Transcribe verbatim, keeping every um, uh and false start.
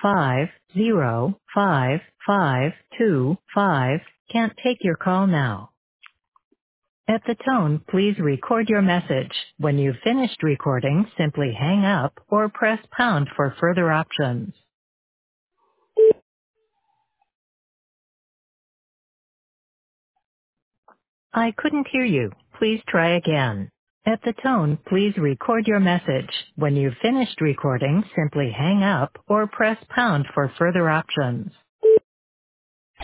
five zero five five two five can't take your call now. At the tone, please record your message. When you've finished recording, simply hang up or press pound for further options. I couldn't hear you. Please try again. At the tone, please record your message. When you've finished recording, simply hang up or press pound for further options.